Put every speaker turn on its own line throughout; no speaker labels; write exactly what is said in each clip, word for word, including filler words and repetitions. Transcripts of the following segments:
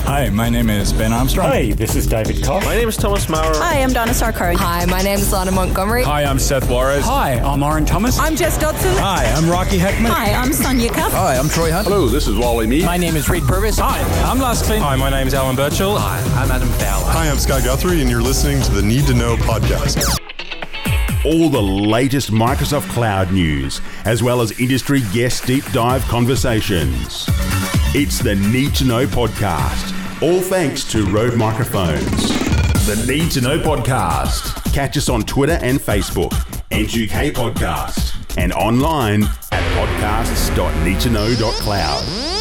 Hi, my name is Ben Armstrong.
Hi, this is David Koch.
My name is Thomas Maurer.
Hi, I'm Donna Sarkar.
Hi, my name is Lana Montgomery.
Hi, I'm Seth Juarez.
Hi, I'm Oren Thomas.
I'm Jess Dodson.
Hi, I'm Rocky Heckman.
Hi, I'm Sonia Cuff.
Hi, I'm Troy Hunt.
Hello, this is Wally Mead.
My name is Reed Purvis.
Hi, I'm Lars Klint.
Hi, my name is Alan Birchall.
Hi, I'm Adam Fowler.
Hi, I'm Scott Guthrie, and you're listening to the Need to Know podcast.
All the latest Microsoft Cloud news, as well as industry guest deep dive conversations. It's the Need to Know podcast, all thanks to Rode Microphones. The Need to Know podcast. Catch us on Twitter and Facebook, N two K Podcast, and online at podcasts dot need to know dot cloud.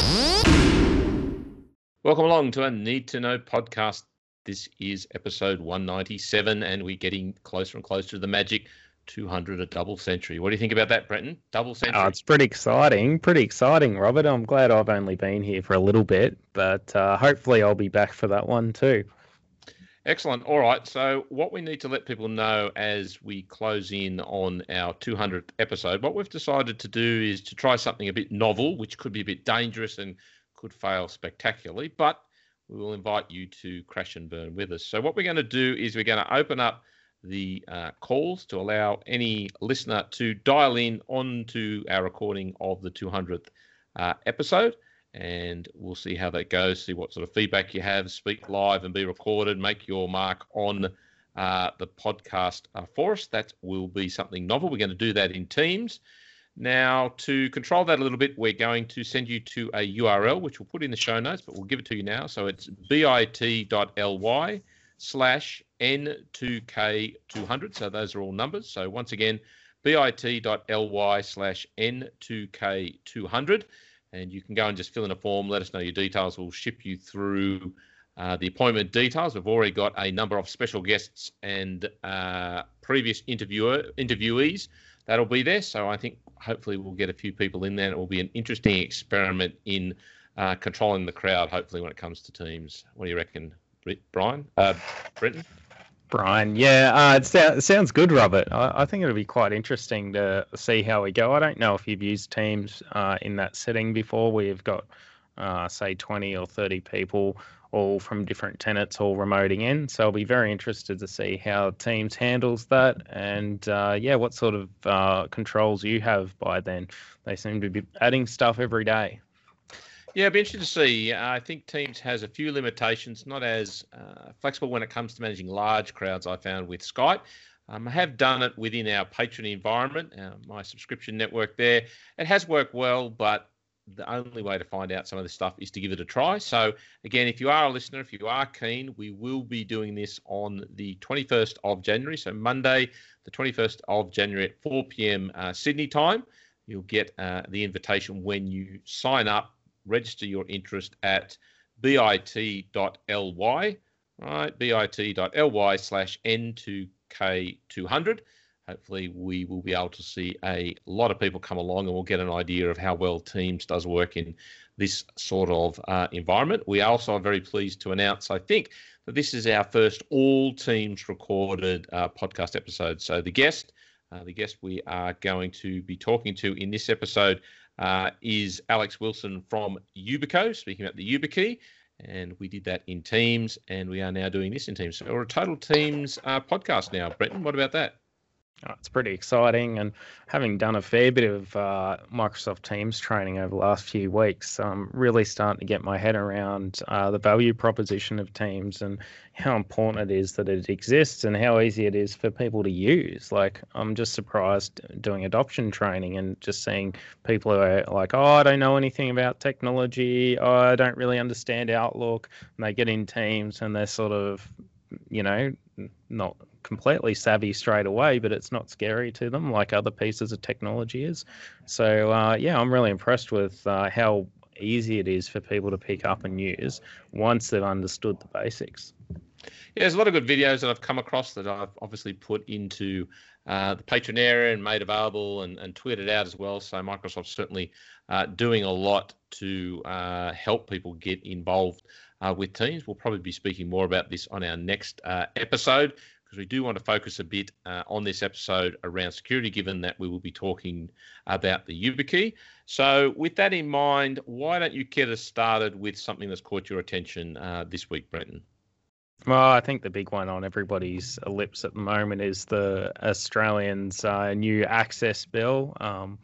Welcome along to a Need to Know podcast. This is episode one ninety-seven, and we're getting closer and closer to the magic two hundred, a double century. What do you think about that, Brenton? Double century?
Oh, it's pretty exciting. Pretty exciting, Robert. I'm glad I've only been here for a little bit, but uh, hopefully I'll be back for that one too.
Excellent. All right. So what we need to let people know as we close in on our two hundredth episode, what we've decided to do is to try something a bit novel, which could be a bit dangerous and could fail spectacularly, but we will invite you to crash and burn with us. So what we're going to do is we're going to open up the uh, calls to allow any listener to dial in onto our recording of the two hundredth uh, episode, and we'll see how that goes, see what sort of feedback you have, speak live and be recorded, make your mark on uh, the podcast uh, for us. That will be something novel. We're going to do that in Teams. Now, to control that a little bit, we're going to send you to a U R L, which we'll put in the show notes, but we'll give it to you now. So it's bit.ly slash N2K200. So those are all numbers. So once again, bit.ly slash N2K200. And you can go and just fill in a form, let us know your details. We'll ship you through uh, the appointment details. We've already got a number of special guests and uh, previous interviewer interviewees that'll be there. So I think hopefully we'll get a few people in there. It will be an interesting experiment in uh, controlling the crowd, hopefully, when it comes to teams. What do you reckon, Brian? Uh, Brenton?
Brian, yeah, uh, it, so- it sounds good, Robert. I-, I think it'll be quite interesting to see how we go. I don't know if you've used Teams uh, in that setting before. We've got, uh, say, twenty or thirty people all from different tenants all remoting in. So I'll be very interested to see how Teams handles that and, uh, yeah, what sort of uh, controls you have by then. They seem to be adding stuff every day.
Yeah, it'd be interesting to see. Uh, I think Teams has a few limitations, not as uh, flexible when it comes to managing large crowds, I found, with Skype. Um, I have done it within our Patreon environment, uh, my subscription network there. It has worked well, but the only way to find out some of this stuff is to give it a try. So again, if you are a listener, if you are keen, we will be doing this on the twenty-first of January. So Monday, the twenty-first of January at four p.m. Uh, Sydney time. You'll get uh, the invitation when you sign up, register your interest at bit.ly, right? bit.ly slash N2K200. Hopefully we will be able to see a lot of people come along and we'll get an idea of how well Teams does work in this sort of uh, environment. We also are very pleased to announce, I think, that this is our first all Teams recorded uh, podcast episode. So the guest, uh, the guest we are going to be talking to in this episode uh, is Alex Wilson from Yubico, speaking about the YubiKey. And we did that in Teams, and we are now doing this in Teams. So we're a total Teams uh, podcast now. Brenton, what about that?
Oh, it's pretty exciting, and having done a fair bit of uh, Microsoft Teams training over the last few weeks, I'm really starting to get my head around uh, the value proposition of Teams and how important it is that it exists and how easy it is for people to use. Like, I'm just surprised doing adoption training and just seeing people who are like, oh, I don't know anything about technology, oh, I don't really understand Outlook, and they get in Teams and they're sort of, you know, not completely savvy straight away, but it's not scary to them like other pieces of technology is. So, uh, yeah, I'm really impressed with uh, how easy it is for people to pick up and use once they've understood the basics.
Yeah, there's a lot of good videos that I've come across that I've obviously put into uh, the Patreon area and made available and, and tweeted out as well. So Microsoft's certainly uh, doing a lot to uh, help people get involved uh, with Teams. We'll probably be speaking more about this on our next uh, episode, because we do want to focus a bit uh, on this episode around security, given that we will be talking about the YubiKey. So with that in mind, why don't you get us started with something that's caught your attention uh, this week, Brenton?
Well, I think the big one on everybody's lips at the moment is the Australians' uh, new access bill um,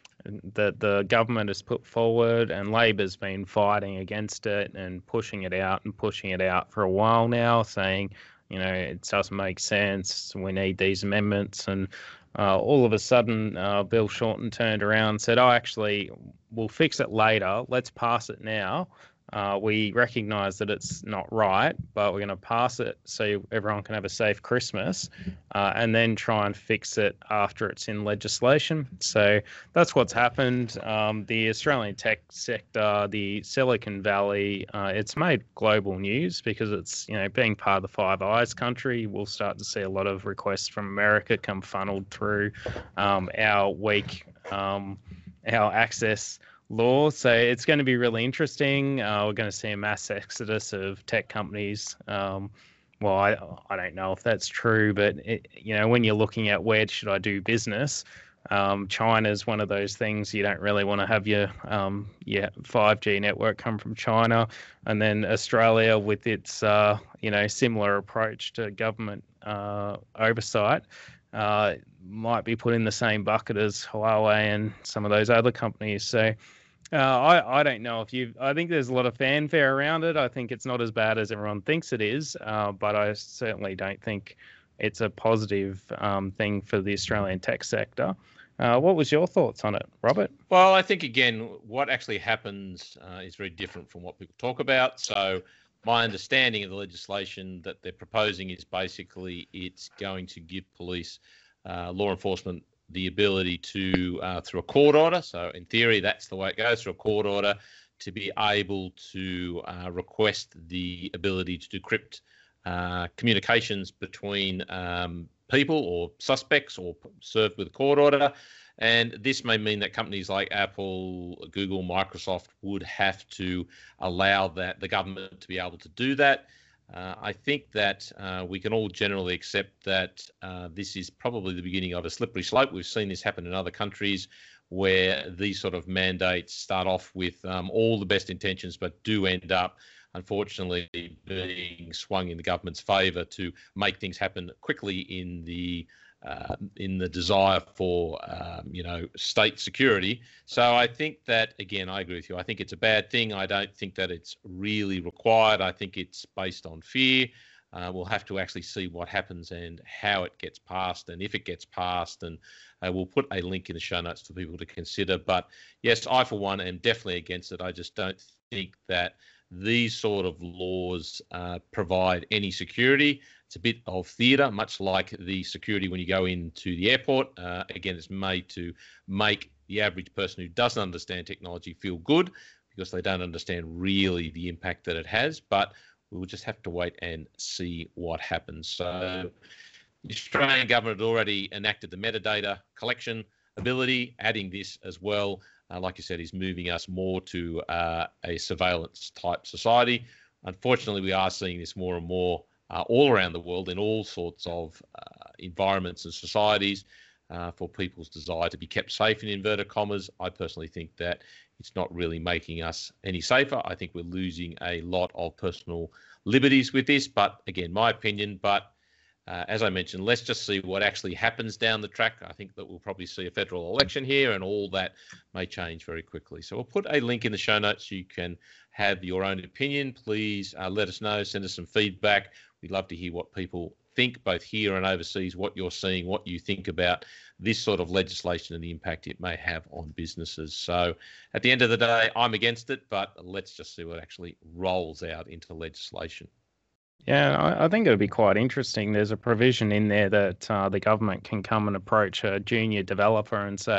that the government has put forward, and Labor's been fighting against it and pushing it out and pushing it out for a while now, saying, you know, it doesn't make sense, we need these amendments. And uh, all of a sudden, uh, Bill Shorten turned around and said, oh, actually, we'll fix it later. Let's pass it now. Uh, we recognise that it's not right, but we're going to pass it so everyone can have a safe Christmas, uh, and then try and fix it after it's in legislation. So that's what's happened. Um, the Australian tech sector, the Silicon Valley, uh, it's made global news because it's, you know, being part of the Five Eyes country. We'll start to see a lot of requests from America come funneled through um, our week, um, our access law. So it's going to be really interesting. Uh, we're going to see a mass exodus of tech companies. Um, well, I I don't know if that's true, but it, you know, when you're looking at where should I do business, um, China's one of those things. You don't really want to have your um, yeah five G network come from China, and then Australia with its uh, you know similar approach to government uh, oversight. Uh, might be put in the same bucket as Huawei and some of those other companies. So uh, I, I don't know if you I think there's a lot of fanfare around it. I think it's not as bad as everyone thinks it is, uh, but I certainly don't think it's a positive um, thing for the Australian tech sector. Uh, what was your thoughts on it, Robert?
Well, I think, again, what actually happens uh, is very different from what people talk about. So my understanding of the legislation that they're proposing is basically it's going to give police, uh, law enforcement, the ability to, uh, through a court order, so in theory that's the way it goes, through a court order, to be able to uh, request the ability to decrypt uh, communications between um, people or suspects, or served with a court order. And this may mean that companies like Apple, Google, Microsoft would have to allow that the government to be able to do that. Uh, I think that uh, we can all generally accept that uh, this is probably the beginning of a slippery slope. We've seen this happen in other countries where these sort of mandates start off with um, all the best intentions, but do end up, unfortunately, being swung in the government's favour to make things happen quickly in the Uh, in the desire for, um, you know, state security. So I think that, again, I agree with you. I think it's a bad thing. I don't think that it's really required. I think it's based on fear. Uh, we'll have to actually see what happens and how it gets passed, and if it gets passed. And uh, we'll put a link in the show notes for people to consider. But yes, I, for one, am definitely against it. I just don't think that these sort of laws uh, provide any security. It's a bit of theatre, much like the security when you go into the airport. Uh, again, it's made to make the average person who doesn't understand technology feel good, because they don't understand really the impact that it has. But we'll just have to wait and see what happens. So the Australian government had already enacted the metadata collection ability. Adding this as well, uh, like you said, is moving us more to uh, a surveillance type society. Unfortunately, we are seeing this more and more Uh, all around the world in all sorts of uh, environments and societies, uh, for people's desire to be kept safe, in inverted commas. I personally think that it's not really making us any safer. I think we're losing a lot of personal liberties with this, but again, my opinion. But uh, as I mentioned, let's just see what actually happens down the track. I think that we'll probably see a federal election here, and all that may change very quickly. So we'll put a link in the show notes. You can have your own opinion. Please uh, let us know, send us some feedback. We'd love to hear what people think, both here and overseas, what you're seeing, what you think about this sort of legislation and the impact it may have on businesses. So at the end of the day, I'm against it, but let's just see what actually rolls out into legislation.
Yeah, I, I think it'll be quite interesting. There's a provision in there that uh, the government can come and approach a junior developer and say,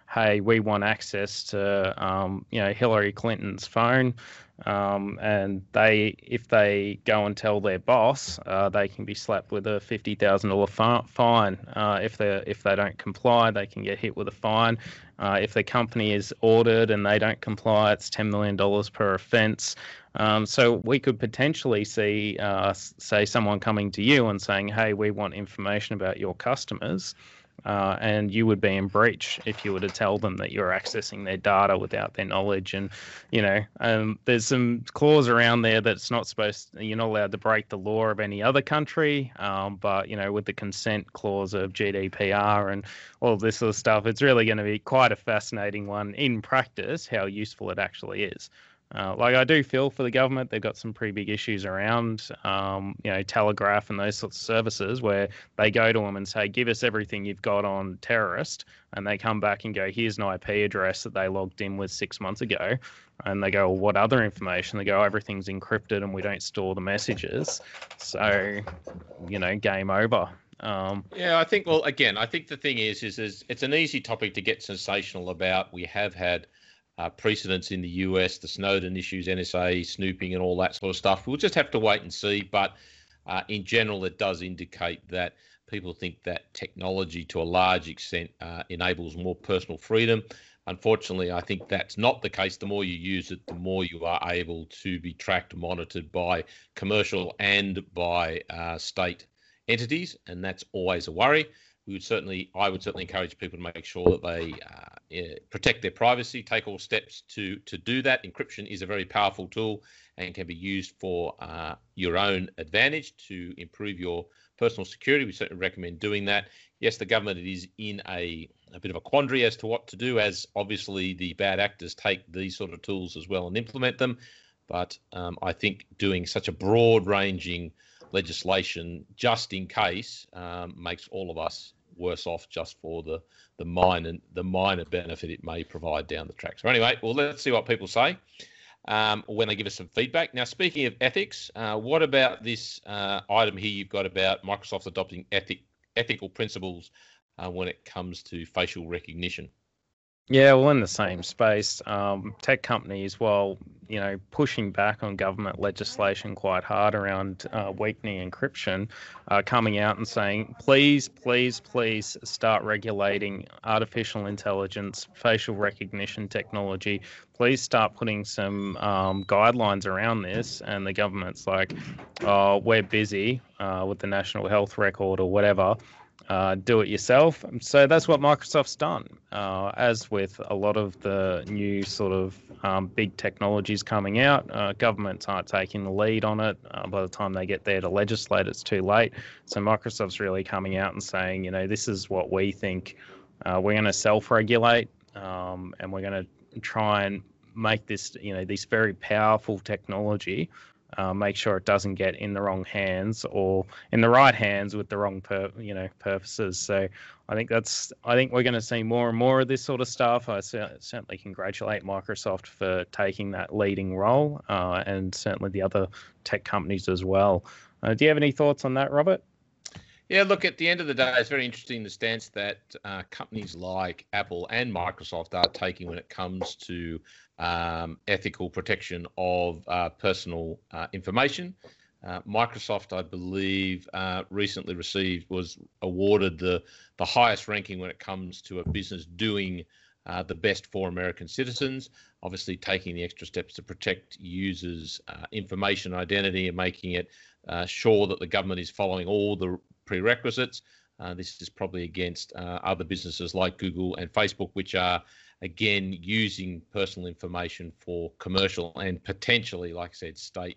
hey, we want access to, um, you know, Hillary Clinton's phone. Um, and they, if they go and tell their boss, uh, they can be slapped with a fifty thousand dollars fine. Uh, if they if they don't comply, they can get hit with a fine. Uh, if the company is ordered and they don't comply, it's ten million dollars per offence. Um, so we could potentially see, uh, say, someone coming to you and saying, hey, we want information about your customers. Uh, and you would be in breach if you were to tell them that you're accessing their data without their knowledge. And, you know, um, there's some clause around there that's not supposed to, you're not allowed to break the law of any other country. Um, but, you know, with the consent clause of G D P R and all this sort of stuff, it's really going to be quite a fascinating one in practice, how useful it actually is. Uh, like I do feel for the government, they've got some pretty big issues around, um, you know, Telegraph and those sorts of services where they go to them and say, give us everything you've got on terrorist. And they come back and go, here's an I P address that they logged in with six months ago. And they go, well, what other information? They go, everything's encrypted and we don't store the messages. So, you know, game over. Um,
yeah, I think, well, again, I think the thing is, is, is it's an easy topic to get sensational about. We have had Uh, precedents in the U S, the Snowden issues, N S A, snooping and all that sort of stuff. We'll just have to wait and see. But uh, in general, it does indicate that people think that technology to a large extent uh, enables more personal freedom. Unfortunately, I think that's not the case. The more you use it, the more you are able to be tracked, monitored by commercial and by uh, state entities. And that's always a worry. We would certainly, I would certainly encourage people to make sure that they uh, protect their privacy, take all steps to to do that. Encryption is a very powerful tool and can be used for uh, your own advantage to improve your personal security. We certainly recommend doing that. Yes, the government is in a, a bit of a quandary as to what to do, as obviously the bad actors take these sort of tools as well and implement them. But um, I think doing such a broad-ranging legislation just in case um, makes all of us worse off just for the the minor the minor benefit it may provide down the track. So anyway, well, let's see what people say um, when they give us some feedback. Now, speaking of ethics, uh, what about this uh, item here you've got about Microsoft adopting ethic ethical principles uh, when it comes to facial recognition?
Yeah, well, in the same space, um, tech companies, while, you know, pushing back on government legislation quite hard around uh, weakening encryption, are coming out and saying, please, please, please start regulating artificial intelligence, facial recognition technology. Please start putting some um, guidelines around this. And the government's like, oh, we're busy uh, with the National Health Record or whatever. Uh, do it yourself. So that's what Microsoft's done. Uh, as with a lot of the new sort of um, big technologies coming out, uh, governments aren't taking the lead on it. Uh, by the time they get there to legislate, it's too late. So Microsoft's really coming out and saying, you know, this is what we think. Uh, we're going to self-regulate um, and we're going to try and make this, you know, this very powerful technology Uh, make sure it doesn't get in the wrong hands or in the right hands with the wrong, pur- you know, purposes. So I think that's, I think we're going to see more and more of this sort of stuff. I cer- certainly congratulate Microsoft for taking that leading role uh, and certainly the other tech companies as well. Uh, do you have any thoughts on that, Robert?
Yeah, look, at the end of the day, it's very interesting the stance that uh, companies like Apple and Microsoft are taking when it comes to um, ethical protection of uh, personal uh, information. Uh, Microsoft, I believe, uh, recently received, was awarded the, the highest ranking when it comes to a business doing uh, the best for American citizens, obviously taking the extra steps to protect users' uh, information, identity, and making it uh, sure that the government is following all the prerequisites. Uh, this is probably against uh, other businesses like Google and Facebook, which are, again, using personal information for commercial and potentially, like I said, state,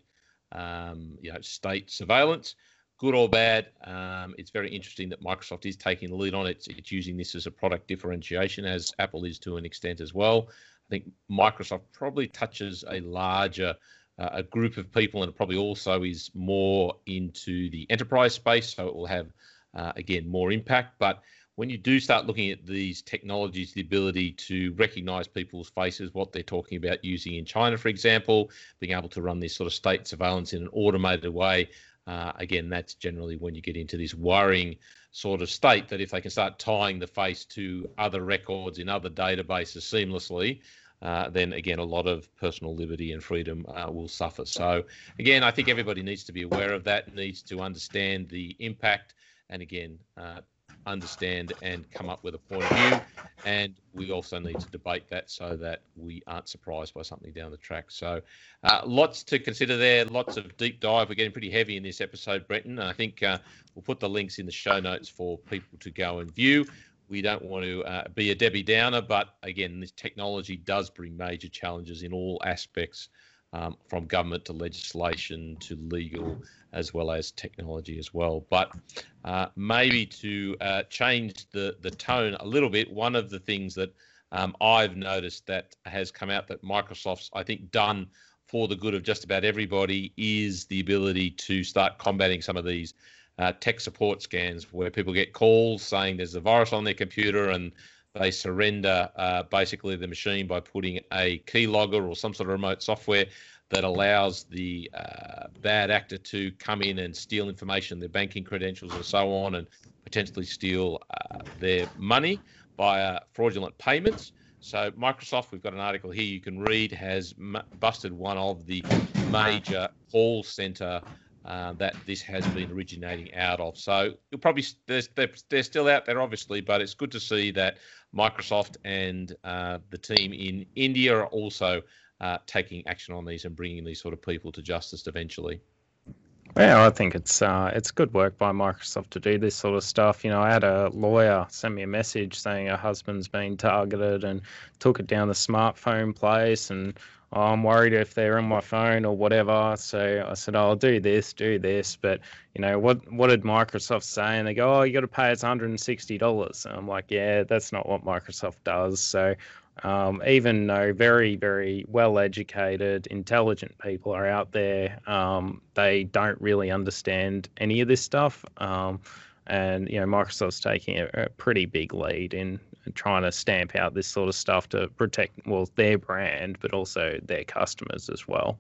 um, you know, state surveillance. Good or bad, um, it's very interesting that Microsoft is taking the lead on it. It's, it's using this as a product differentiation, as Apple is to an extent as well. I think Microsoft probably touches a larger Uh, a group of people, and it probably also is more into the enterprise space, so it will have, uh, again, more impact. But when you do start looking at these technologies, the ability to recognize people's faces, what they're talking about using in China, for example, being able to run this sort of state surveillance in an automated way, uh, again, that's generally when you get into this worrying sort of state that if they can start tying the face to other records in other databases seamlessly, uh, then again, a lot of personal liberty and freedom uh, will suffer. So again, I think everybody needs to be aware of that, needs to understand the impact, and again, uh, understand and come up with a point of view. And we also need to debate that so that we aren't surprised by something down the track. So uh, lots to consider there, lots of deep dive. We're getting pretty heavy in this episode, Brenton. And I think uh, we'll put the links in the show notes for people to go and view. We don't want to uh, be a Debbie Downer, but again, this technology does bring major challenges in all aspects, um, from government to legislation to legal, as well as technology as well. But uh, maybe to uh, change the, the tone a little bit, one of the things that um, I've noticed that has come out that Microsoft's, I think, done for the good of just about everybody is the ability to start combating some of these uh, tech support scans where people get calls saying there's a virus on their computer and they surrender uh, basically the machine by putting a keylogger or some sort of remote software that allows the uh, bad actor to come in and steal information, their banking credentials and so on, and potentially steal uh, their money via fraudulent payments. So Microsoft, we've got an article here you can read, has m- busted one of the major call center uh, that this has been originating out of. So you'll probably, they're, they're, they're still out there, obviously, but it's good to see that Microsoft and uh, the team in India are also uh, taking action on these and bringing these sort of people to justice eventually.
Yeah, I think it's uh, it's good work by Microsoft to do this sort of stuff. You know, I had a lawyer send me a message saying her husband's been targeted and took it down the smartphone place, and oh, I'm worried if they're on my phone or whatever. So I said, oh, I'll do this, do this. But, you know, what what did Microsoft say? And they go, oh, you got to pay us one hundred sixty dollars. And I'm like, yeah, that's not what Microsoft does. So um, even though very, very well-educated, intelligent people are out there, um, they don't really understand any of this stuff. Um, and, you know, Microsoft's taking a, a pretty big lead in trying to stamp out this sort of stuff to protect, well, their brand, but also their customers as well.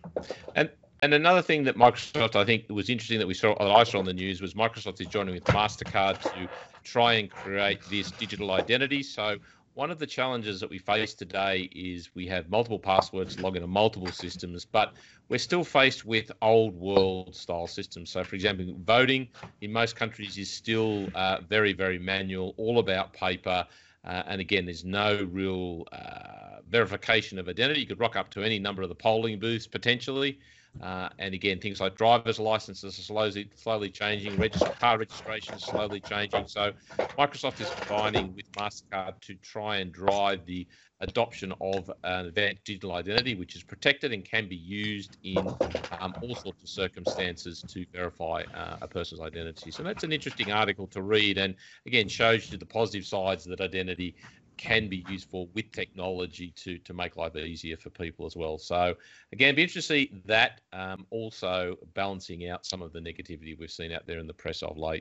And and another thing that Microsoft, I think, was interesting that we saw, that I saw on the news, was Microsoft is joining with MasterCard to try and create this digital identity. So one of the challenges that we face today is we have multiple passwords, log into multiple systems, but we're still faced with old world style systems. So, for example, voting in most countries is still uh, very, very manual, all about paper. Uh, and again, there's no real uh, verification of identity. You could rock up to any number of the polling booths potentially. Uh, and again, things like driver's licenses are slowly, slowly changing, register, car registration is slowly changing. So Microsoft is combining with MasterCard to try and drive the adoption of an advanced digital identity, which is protected and can be used in um, all sorts of circumstances to verify uh, a person's identity. So that's an interesting article to read, and again, shows you the positive sides that identity can be used for with technology to to make life easier for people as well. So again, be interested to see that, um, also balancing out some of the negativity we've seen out there in the press of late.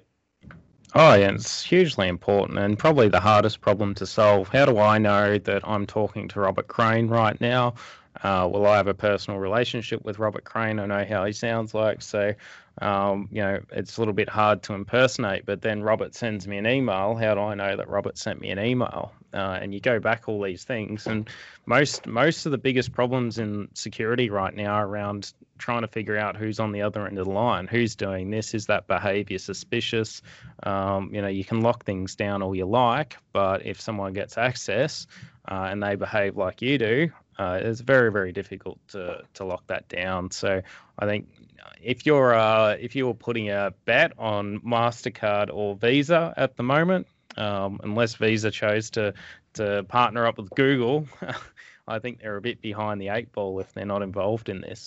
Oh, yeah, it's hugely important and probably the hardest problem to solve. How do I know that I'm talking to Robert Crane right now? Uh, well, I have a personal relationship with Robert Crane. I know how he sounds like. So, um, you know, it's a little bit hard to impersonate. But then Robert sends me an email. How do I know that Robert sent me an email? Uh, and you go back all these things. And most most of the biggest problems in security right now are around trying to figure out who's on the other end of the line, who's doing this, is that behavior suspicious? Um, you know, you can lock things down all you like, but if someone gets access uh, and they behave like you do, uh, it's very, very difficult to, to lock that down. So I think if you're uh, if you're putting a bet on MasterCard or Visa at the moment, um, unless Visa chose to to partner up with Google, I think they're a bit behind the eight ball if they're not involved in this.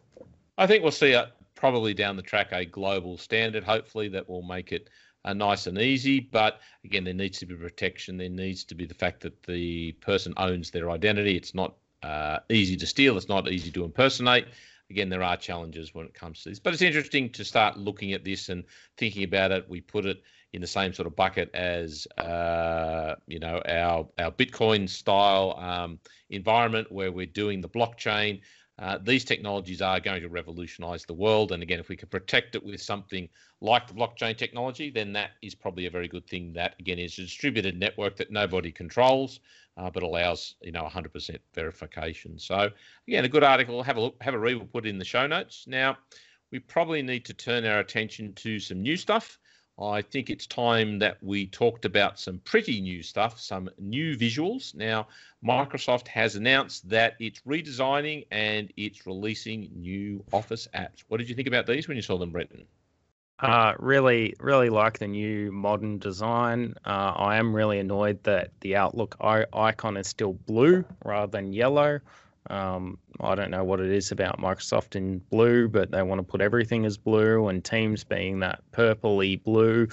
I think we'll see a, probably down the track a global standard, hopefully, that will make it uh, nice and easy. But again, there needs to be protection. There needs to be the fact that the person owns their identity. It's not uh, easy to steal. It's not easy to impersonate. Again, there are challenges when it comes to this. But it's interesting to start looking at this and thinking about it. We put it in the same sort of bucket as, uh, you know, our, our Bitcoin style um, environment where we're doing the blockchain. Uh, these technologies are going to revolutionize the world. And again, if we can protect it with something like the blockchain technology, then that is probably a very good thing. That, again, is a distributed network that nobody controls, uh, but allows, you know, one hundred percent verification. So, again, a good article. Have a look, have a read. We'll put it in the show notes. Now, we probably need to turn our attention to some new stuff. I think it's time that we talked about some pretty new stuff, some new visuals. Now, Microsoft has announced that it's redesigning and it's releasing new Office apps. What did you think about these when you saw them, Brenton?
Uh, really, really like the new modern design. Uh, I am really annoyed that the Outlook I- icon is still blue rather than yellow. Um, I don't know what it is about Microsoft in blue, but they want to put everything as blue, and Teams being that purpley blue.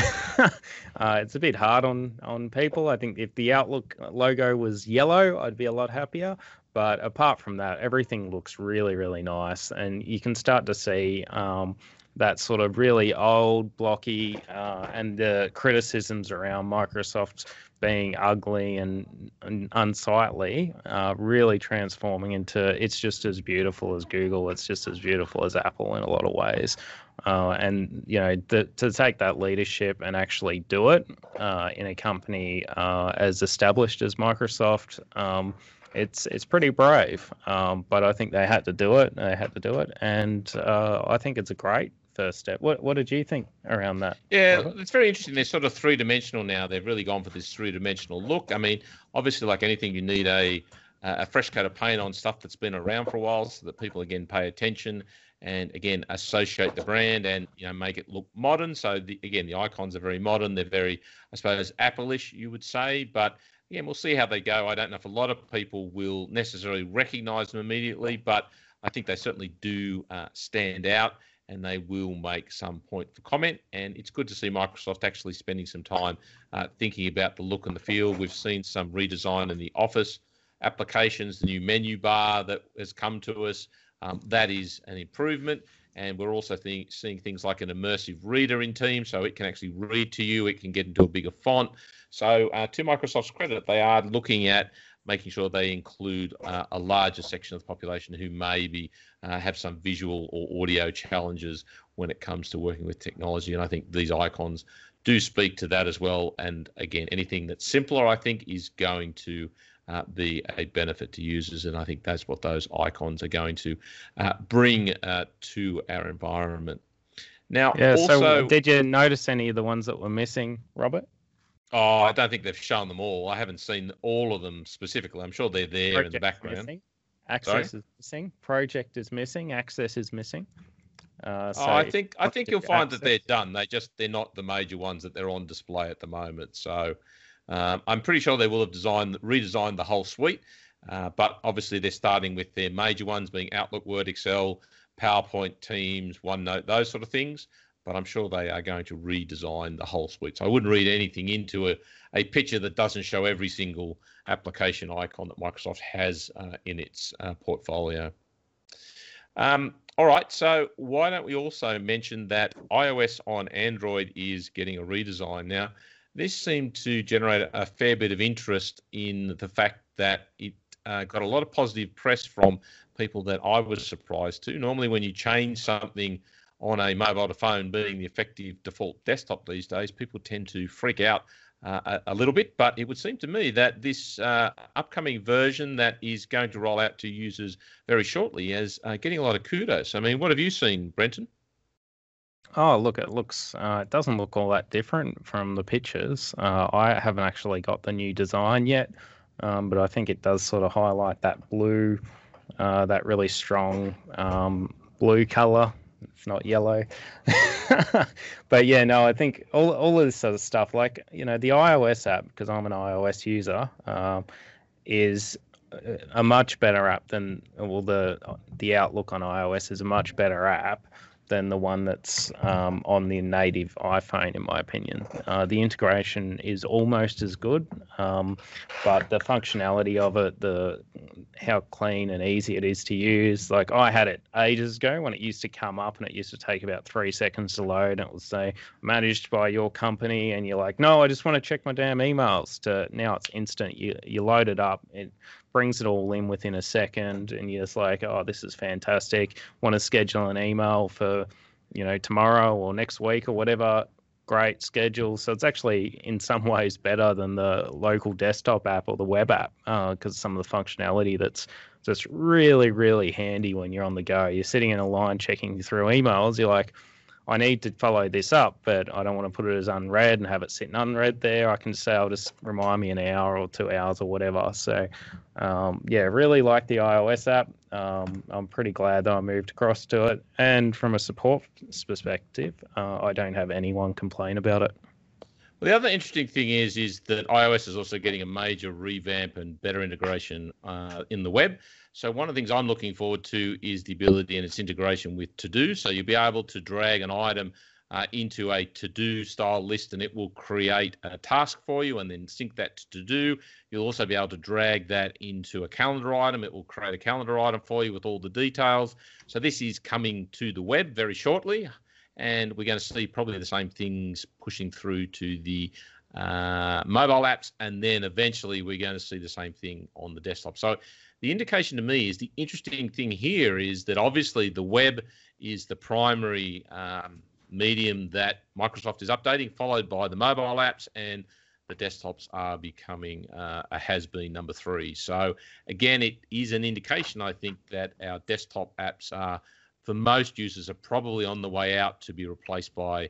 uh, it's a bit hard on, on people. I think if the Outlook logo was yellow, I'd be a lot happier. But apart from that, everything looks really, really nice. And you can start to see um, that sort of really old, blocky, uh, and the criticisms around Microsoft being ugly and, and unsightly, uh, really transforming into, it's just as beautiful as Google, it's just as beautiful as Apple in a lot of ways. Uh, and, you know, the, to take that leadership and actually do it uh, in a company uh, as established as Microsoft, um, it's it's pretty brave. Um, but I think they had to do it, they had to do it. And uh, I think it's a great first step. What what did you think around that?
Yeah, it's very interesting. They're sort of three-dimensional now. They've really gone for this three-dimensional look. I mean, obviously, like anything, you need a a fresh coat of paint on stuff that's been around for a while, so that people again pay attention and again associate the brand and you know make it look modern. So the, again, the icons are very modern. They're very, I suppose, Apple-ish, you would say. But again, we'll see how they go. I don't know if a lot of people will necessarily recognise them immediately, but I think they certainly do uh, stand out. And they will make some point for comment. And it's good to see Microsoft actually spending some time uh, thinking about the look and the feel. We've seen some redesign in the Office applications, the new menu bar that has come to us. Um, that is an improvement. And we're also th- seeing things like an immersive reader in Teams, so it can actually read to you. It can get into a bigger font. So uh, to Microsoft's credit, they are looking at making sure they include uh, a larger section of the population who maybe uh, have some visual or audio challenges when it comes to working with technology. And I think these icons do speak to that as well. And again, anything that's simpler, I think, is going to uh, be a benefit to users. And I think that's what those icons are going to uh, bring uh, to our environment. Now,
yeah,
also,
so did you notice any of the ones that were missing, Robert?
Oh, I don't think they've shown them all. I haven't seen all of them specifically. I'm sure they're there
Project
in the background.
Missing. Access
Sorry?
is missing. Project is missing. Access is missing. Uh, so
oh, I think I think you'll find
access.
that they're done. They just they're not the major ones that they're on display at the moment. So um, I'm pretty sure they will have designed redesigned the whole suite. Uh, but obviously they're starting with their major ones being Outlook, Word, Excel, PowerPoint, Teams, OneNote, those sort of things. But I'm sure they are going to redesign the whole suite. So I wouldn't read anything into a, a picture that doesn't show every single application icon that Microsoft has uh, in its uh, portfolio. Um, all right, so why don't we also mention that iOS on Android is getting a redesign. Now, this seemed to generate a fair bit of interest in the fact that it uh, got a lot of positive press from people that I was surprised to. Normally when you change something on a mobile phone being the effective default desktop these days, people tend to freak out uh, a, a little bit. But it would seem to me that this uh, upcoming version that is going to roll out to users very shortly is uh, getting a lot of kudos. I mean, what have you seen, Brenton?
Oh, look, it looks, uh, it doesn't look all that different from the pictures. Uh, I haven't actually got the new design yet, um, but I think it does sort of highlight that blue, uh, that really strong um, blue color. It's not yellow. But yeah, no, I think all all of this sort of stuff, like, you know, the iOS app, because I'm an iOS user, um, is a much better app than, well, the the Outlook on iOS is a much better app than the one that's um, on the native iPhone, in my opinion. Uh, the integration is almost as good, um, but the functionality of it, the how clean and easy it is to use. Like, I had it ages ago when it used to come up and it used to take about three seconds to load, and it would say managed by your company, and you're like, no, I just want to check my damn emails. To now it's instant. You you load it up, it brings it all in within a second, and you're just like, oh, this is fantastic. Want to schedule an email for, you know, tomorrow or next week or whatever. Great schedule. So it's actually in some ways better than the local desktop app or the web app because uh, some of the functionality that's just really, really handy when you're on the go. You're sitting in a line checking through emails. You're like, I need to follow this up, but I don't want to put it as unread and have it sitting unread there. I can say, I'll just remind me an hour or two hours or whatever. So, um, yeah, really like the iOS app. Um, I'm pretty glad that I moved across to it. And from a support perspective, uh, I don't have anyone complain about it.
Well, the other interesting thing is, is that iOS is also getting a major revamp and better integration uh, in the web. So one of the things I'm looking forward to is the ability and its integration with To-Do. So you'll be able to drag an item uh, into a To-Do style list, and it will create a task for you and then sync that to To-Do. You'll also be able to drag that into a calendar item. It will create a calendar item for you with all the details. So this is coming to the web very shortly, and we're going to see probably the same things pushing through to the uh, mobile apps, and then eventually we're going to see the same thing on the desktop. So the indication to me is the interesting thing here is that obviously the web is the primary um, medium that Microsoft is updating, followed by the mobile apps, and the desktops are becoming uh, a has-been number three. So again, it is an indication, I think, that our desktop apps are, for most users, are probably on the way out to be replaced by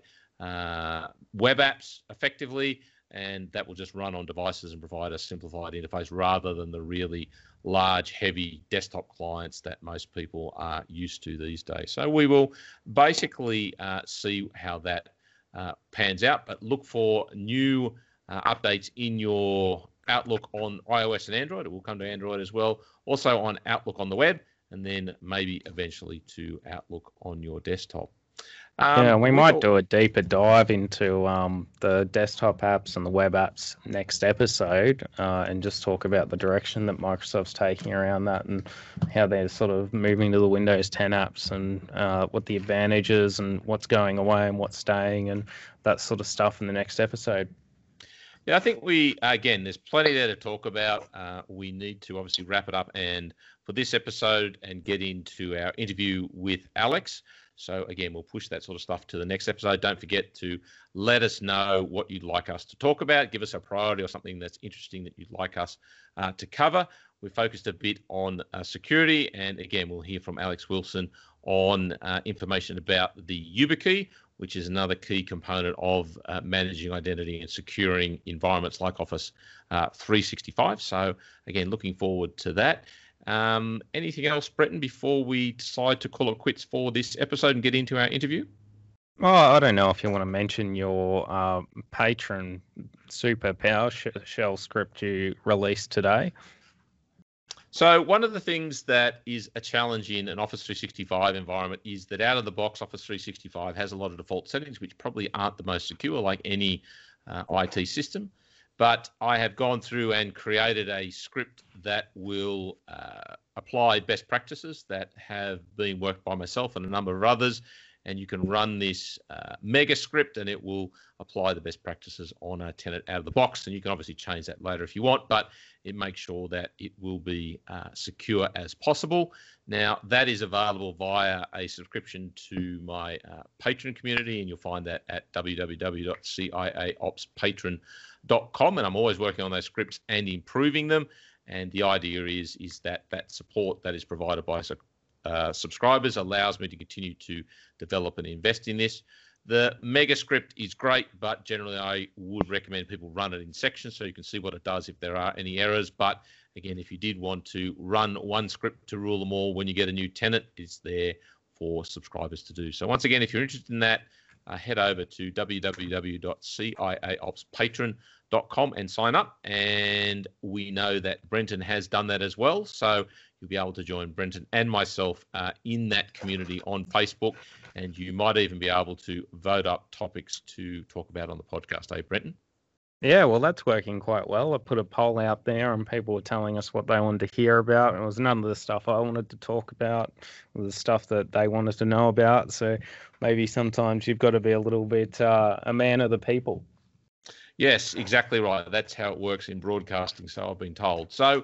uh, web apps effectively, and that will just run on devices and provide a simplified interface rather than the really large, heavy desktop clients that most people are used to these days. So we will basically uh, see how that uh, pans out, but look for new uh, updates in your Outlook on iOS and Android. It will come to Android as well, also on Outlook on the web, and then maybe eventually to Outlook on your desktop. Um,
yeah, we might do a deeper dive into um, the desktop apps and the web apps next episode uh, and just talk about the direction that Microsoft's taking around that and how they're sort of moving to the Windows ten apps and uh, what the advantages and what's going away and what's staying and that sort of stuff in the next episode.
Yeah, I think we, again, there's plenty there to talk about. Uh, we need to obviously wrap it up and for this episode and get into our interview with Alex. So again, we'll push that sort of stuff to the next episode. Don't forget to let us know what you'd like us to talk about. Give us a priority or something that's interesting that you'd like us uh, to cover. We've focused a bit on uh, security. And again, we'll hear from Alex Wilson on uh, information about the YubiKey, which is another key component of uh, managing identity and securing environments like Office uh, three sixty-five. So again, looking forward to that. Um, anything else, Bretton, before we decide to call it quits for this episode and get into our interview?
Oh, I don't know if you want to mention your uh, Patron Super PowerShell script you released today.
So one of the things that is a challenge in an Office three sixty-five environment is that out of the box, Office three sixty-five has a lot of default settings, which probably aren't the most secure like any uh, I T system. But I have gone through and created a script that will uh, apply best practices that have been worked by myself and a number of others. And you can run this uh, mega script and it will apply the best practices on a tenant out of the box. And you can obviously change that later if you want, but it makes sure that it will be uh, secure as possible. Now, that is available via a subscription to my uh, Patreon community, and you'll find that at w w w dot c i a ops patron dot com. And I'm always working on those scripts and improving them. And the idea is, is that that support that is provided by uh, subscribers allows me to continue to develop and invest in this. The mega script is great, but generally I would recommend people run it in sections so you can see what it does if there are any errors. But again, if you did want to run one script to rule them all when you get a new tenant, it's there for subscribers to do. So once again, if you're interested in that, uh, head over to w w w dot c i a ops patron dot com and sign up. And we know that Brenton has done that as well. So you'll be able to join Brenton and myself uh, in that community on Facebook. And you might even be able to vote up topics to talk about on the podcast, eh, Brenton?
Yeah, well, that's working quite well. I put a poll out there and people were telling us what they wanted to hear about. It was none of the stuff I wanted to talk about. It was the stuff that they wanted to know about. So maybe sometimes you've got to be a little bit uh, a man of the people.
Yes, exactly right. That's how it works in broadcasting, so I've been told. So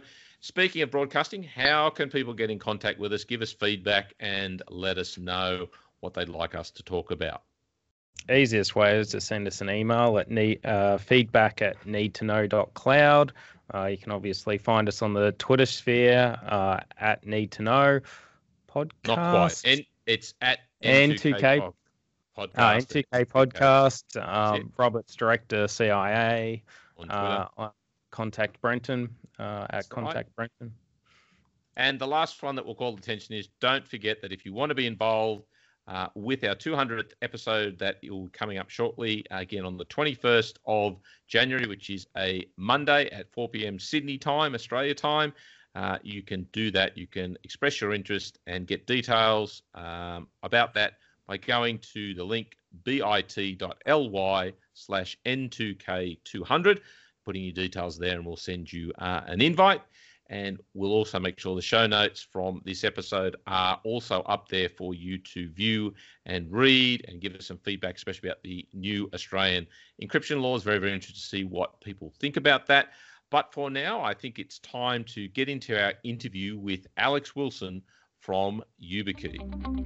speaking of broadcasting, how can people get in contact with us, give us feedback, and let us know what they'd like us to talk about?
Easiest way is to send us an email at need, uh, feedback at need to know dot cloud. Uh, you can obviously find us on the Twitter sphere uh, at Need to Know Podcast.
Not quite. And it's at
N two K
Pod- Podcast.
Uh, N two K Podcast. Um, Robert's Director, C I A.
On Twitter.
Uh, contact Brenton uh, at
That's
Contact
right.
Brenton.
And the last one that we'll call attention is, don't forget that if you want to be involved uh, with our two hundredth episode that will be coming up shortly, again on the twenty-first of January, which is a Monday at four p.m. Sydney time, Australia time, uh, you can do that. You can express your interest and get details um, about that by going to the link bit.ly slash N2K200, putting your details there, and we'll send you uh, an invite. And we'll also make sure the show notes from this episode are also up there for you to view and read and give us some feedback, especially about the new Australian encryption laws. Very, very interested to see what people think about that. But for now, I think it's time to get into our interview with Alex Wilson from YubiKey.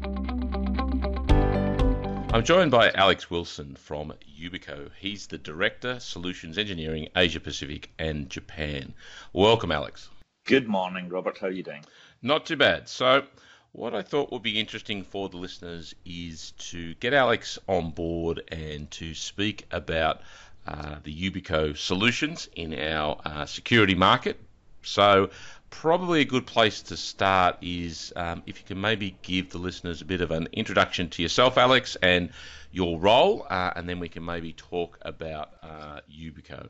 I'm joined by Alex Wilson from Yubico. He's the Director, Solutions Engineering, Asia Pacific and Japan. Welcome, Alex.
Good morning, Robert. How are you doing?
Not too bad. So what I thought would be interesting for the listeners is to get Alex on board and to speak about uh, the Yubico solutions in our uh, security market. So probably a good place to start is um, if you can maybe give the listeners a bit of an introduction to yourself, Alex, and your role, uh, and then we can maybe talk about uh, Yubico.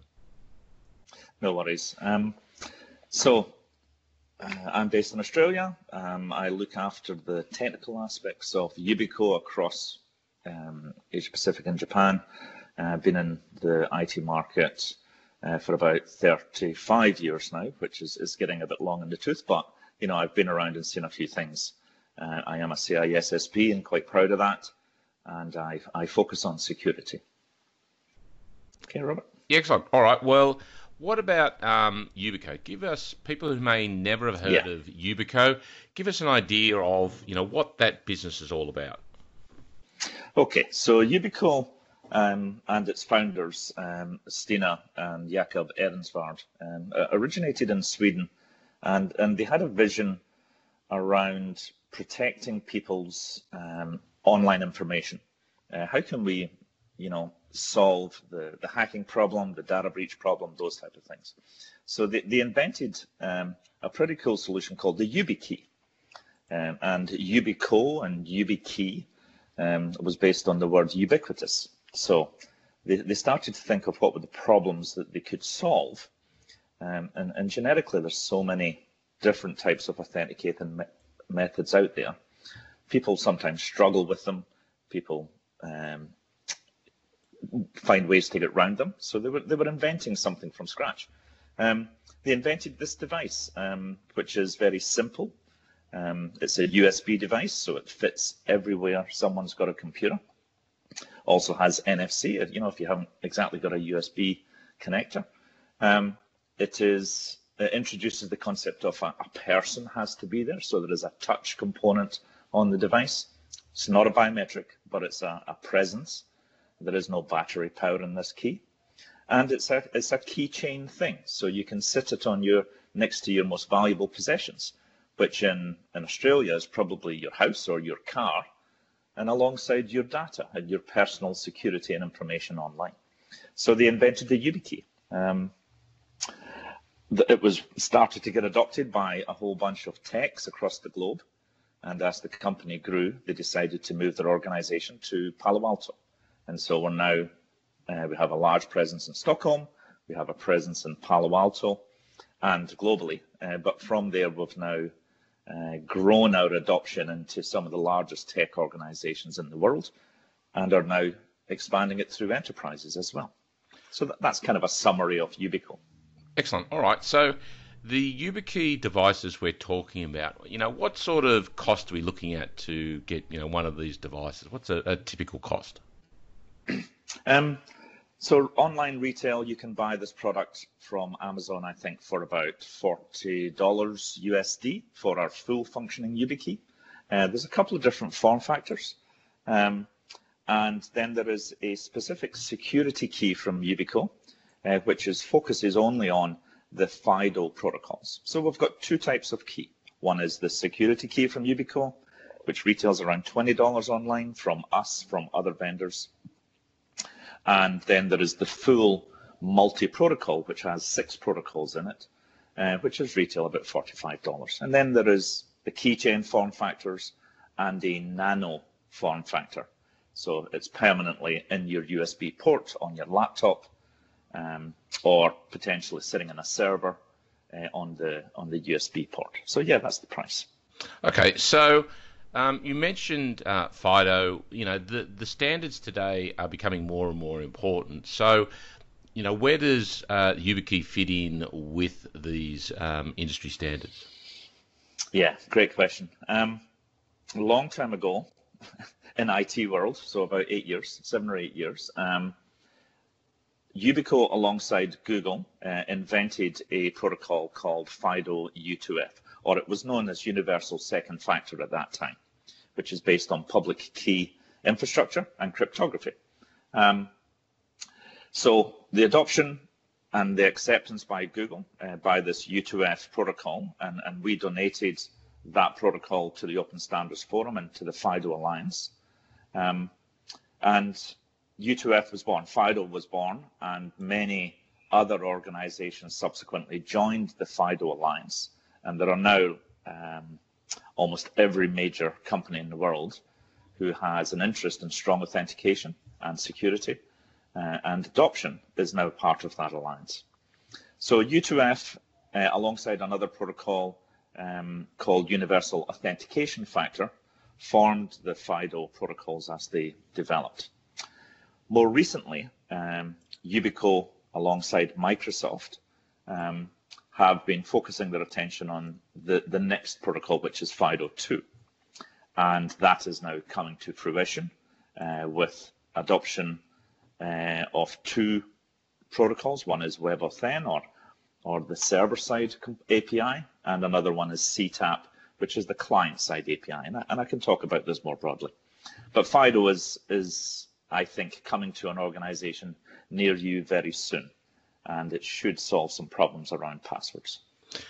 No worries. Um, so uh, I'm based in Australia. Um, I look after the technical aspects of Yubico across um, Asia Pacific and Japan. I've uh, been in the I T market Uh, for about thirty-five years now, which is, is getting a bit long in the tooth, but you know, I've been around and seen a few things. Uh, I am a C I S S P and quite proud of that, and I, I focus on security. Okay, Robert?
Yeah, excellent. All right. Well, what about um, Yubico? Give us, people who may never have heard
Yeah.
of Yubico, give us an idea of, you know, what that business is all about.
Okay, so Yubico Um, and its founders, um, Stina and Jakob Ehrensvard, um, uh, originated in Sweden, and, and they had a vision around protecting people's um, online information. Uh, how can we, you know, solve the, the hacking problem, the data breach problem, those type of things? So they, they invented um, a pretty cool solution called the YubiKey, um, and Yubico and YubiKey um, was based on the word ubiquitous. So they, they started to think of what were the problems that they could solve. Um, and, and generically, there's so many different types of authenticating me methods out there. People sometimes struggle with them. People um, find ways to get around them. So they were, they were inventing something from scratch. Um, they invented this device, um, which is very simple. Um, it's a U S B device, so it fits everywhere someone's got a computer. Also has N F C, you know, if you haven't exactly got a U S B connector. Um, it is it introduces the concept of a, a person has to be there, so there is a touch component on the device. It's not a biometric, but it's a, a presence. There is no battery power in this key. And it's a, it's a keychain thing, so you can sit it on your next to your most valuable possessions, which in, in Australia is probably your house or your car, and alongside your data and your personal security and information online. So they invented the YubiKey. Um, it was started to get adopted by a whole bunch of techs across the globe. And as the company grew, they decided to move their organization to Palo Alto. And so we're now, uh, we have a large presence in Stockholm, we have a presence in Palo Alto and globally. Uh, but from there, we've now Uh, grown our adoption into some of the largest tech organizations in the world, and are now expanding it through enterprises as well. So that, that's kind of a summary of Yubico.
Excellent. All right. So the YubiKey devices we're talking about, you know, what sort of cost are we looking at to get, you know, one of these devices? What's a, a typical cost?
Um, So online retail, you can buy this product from Amazon, I think, for about forty dollars U S D for our full functioning YubiKey. Uh, there's a couple of different form factors. Um, and then there is a specific security key from Yubico, uh, which is focuses only on the FIDO protocols. So we've got two types of key. One is the security key from Yubico, which retails around twenty dollars online from us, from other vendors. And then there is the full multi-protocol, which has six protocols in it, uh, which is retail about forty-five dollars. And then there is the keychain form factors and a nano form factor. So it's permanently in your U S B port on your laptop, um, or potentially sitting in a server uh, on the on the U S B port. So yeah, that's the price.
Okay, so um, you mentioned uh, FIDO. You know, the the standards today are becoming more and more important. So, you know, where does uh, YubiKey fit in with these um, industry standards?
Yeah, great question. Um, a long time ago, in I T world, so about eight years, seven or eight years, um, Yubico, alongside Google, uh, invented a protocol called FIDO U two F, or it was known as Universal Second Factor at that time, which is based on public key infrastructure and cryptography. Um, so the adoption and the acceptance by Google uh, by this U two F protocol, and, and we donated that protocol to the Open Standards Forum and to the FIDO Alliance. Um, and U two F was born, FIDO was born, and many other organizations subsequently joined the FIDO Alliance. And there are now um, almost every major company in the world who has an interest in strong authentication and security, uh, and adoption is now part of that alliance. So U two F, uh, alongside another protocol um, called Universal Authentication Factor, formed the FIDO protocols as they developed. More recently, um, Yubico, alongside Microsoft, um, have been focusing their attention on the, the next protocol, which is FIDO two. And that is now coming to fruition uh, with adoption uh, of two protocols. One is WebAuthn, or, or the server-side A P I, and another one is C TAP, which is the client-side A P I. And I, and I can talk about this more broadly. But FIDO is, is, I think, coming to an organization near you very soon, and it should solve some problems around passwords.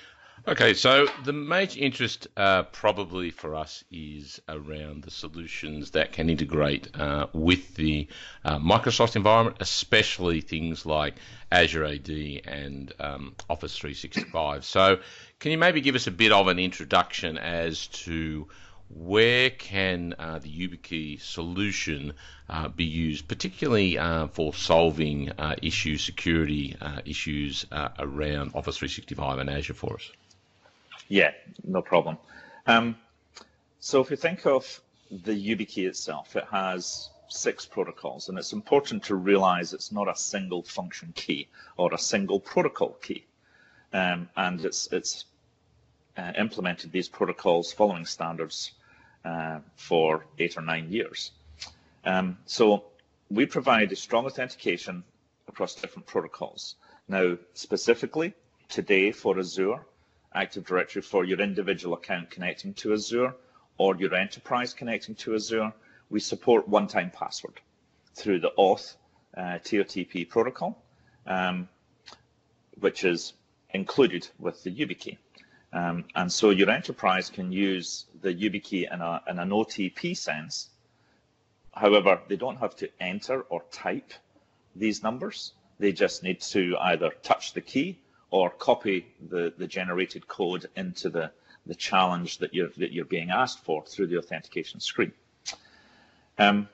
Okay, so the major interest uh, probably for us is around the solutions that can integrate uh, with the uh, Microsoft environment, especially things like Azure A D and um, Office three sixty-five. So can you maybe give us a bit of an introduction as to where can uh, the YubiKey solution uh, be used, particularly uh, for solving uh, issues, security uh, issues uh, around Office three sixty-five and Azure for us?
Yeah, no problem. Um, so if you think of the YubiKey itself, it has six protocols, and it's important to realize it's not a single function key or a single protocol key. Um, and it's, it's uh, implemented these protocols following standards uh, for eight or nine years. Um, so we provide a strong authentication across different protocols. Now, specifically today for Azure, Active Directory for your individual account connecting to Azure or your enterprise connecting to Azure, we support one-time password through the Auth uh, T O T P protocol, um, which is included with the YubiKey. Um, and so your enterprise can use the YubiKey in, a, in an O T P sense. However, they don't have to enter or type these numbers. They just need to either touch the key or copy the, the generated code into the, the challenge that you're, that you're being asked for through the authentication screen. Um,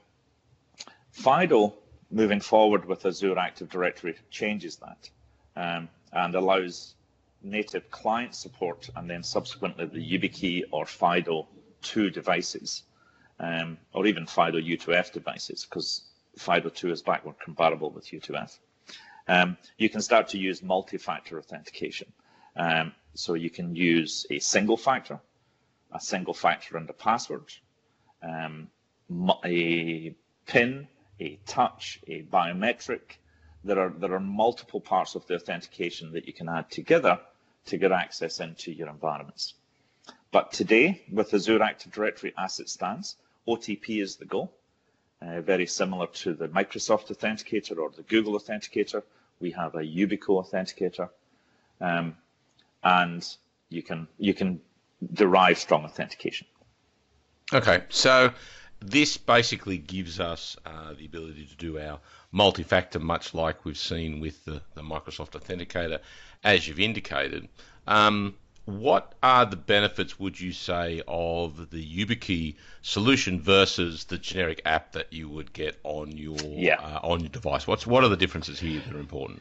FIDO, moving forward with Azure Active Directory, changes that um, and allows native client support, and then subsequently the YubiKey or FIDO two devices, um, or even FIDO U two F devices, because FIDO two is backward compatible with U two F. Um, you can start to use multi-factor authentication. Um, so you can use a single factor, a single factor and a password, um, a PIN, a touch, a biometric, there are there are multiple parts of the authentication that you can add together to get access into your environments. But today, with Azure Active Directory as it stands, O T P is the go. Uh, very similar to the Microsoft Authenticator or the Google Authenticator. We have a Yubico Authenticator, um, and you can you can derive strong authentication.
Okay, so this basically gives us uh, the ability to do our multi-factor, much like we've seen with the, the Microsoft Authenticator, as you've indicated. Um, what are the benefits, would you say, of the YubiKey solution versus the generic app that you would get on your
yeah.
uh, on your device? What's what are the differences here that are important?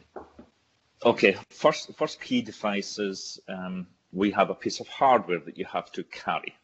Okay, first first key devices. Um, we have a piece of hardware that you have to carry.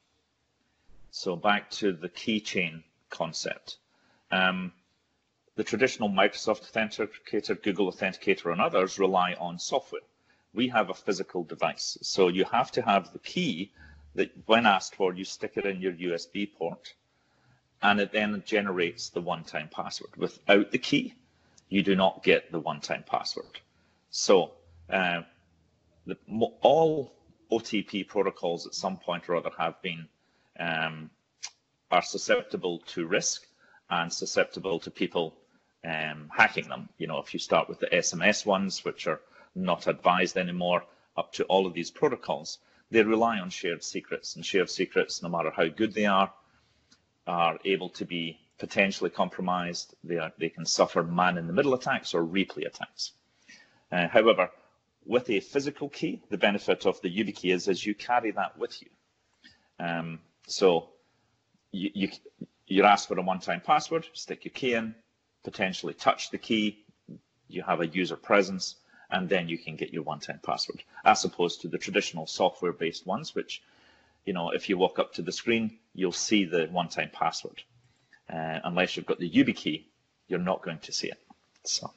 So back to the keychain concept. Um, the traditional Microsoft Authenticator, Google Authenticator, and others rely on software. We have a physical device. So you have to have the key that when asked for, you stick it in your U S B port, and it then generates the one-time password. Without the key, you do not get the one-time password. So uh, the, all O T P protocols at some point or other have been um, are susceptible to risk and susceptible to people um, hacking them. You know, if you start with the S M S ones, which are not advised anymore, up to all of these protocols, they rely on shared secrets, and shared secrets, no matter how good they are, are able to be potentially compromised. They are, they can suffer man-in-the-middle attacks or replay attacks. Uh, however, with a physical key, the benefit of the YubiKey is, is you carry that with you. Um, so you, you, you're asked for a one-time password, stick your key in, potentially touch the key, you have a user presence, and then you can get your one-time password, as opposed to the traditional software-based ones, which, you know, if you walk up to the screen, you'll see the one-time password. Uh, unless you've got the YubiKey, you're not going to see it. So.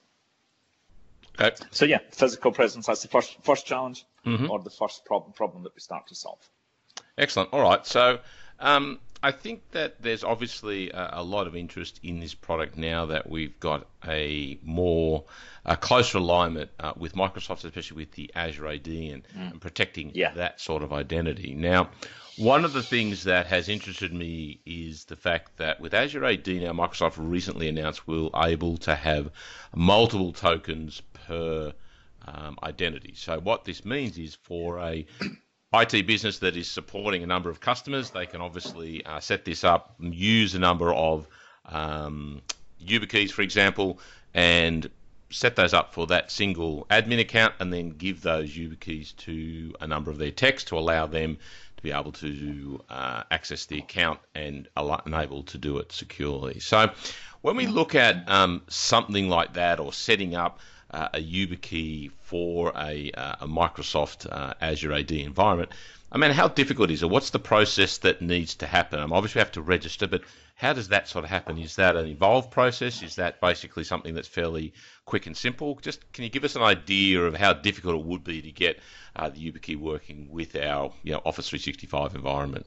Okay.
So yeah, physical presence, that's the first first challenge,
mm-hmm.
or the first problem problem that we start to solve.
Excellent. All right. So um, I think that there's obviously a, a lot of interest in this product now that we've got a more a closer alignment uh, with Microsoft, especially with the Azure A D and, mm. and protecting
yeah.
that sort of identity. Now, one of the things that has interested me is the fact that with Azure A D now, Microsoft recently announced we're able to have multiple tokens per um, identity. So what this means is for a I T business that is supporting a number of customers, they can obviously uh, set this up, use a number of um, YubiKeys, for example, and set those up for that single admin account, and then give those YubiKeys to a number of their techs to allow them to be able to uh, access the account and enable to do it securely. So when we look at um, something like that, or setting up Uh, a YubiKey for a, uh, a Microsoft uh, Azure A D environment, I mean, how difficult is it? What's the process that needs to happen? I mean, obviously, we have to register, but how does that sort of happen? Is that an involved process? Is that basically something that's fairly quick and simple? Just can you give us an idea of how difficult it would be to get uh, the YubiKey working with our you know, Office three sixty-five environment?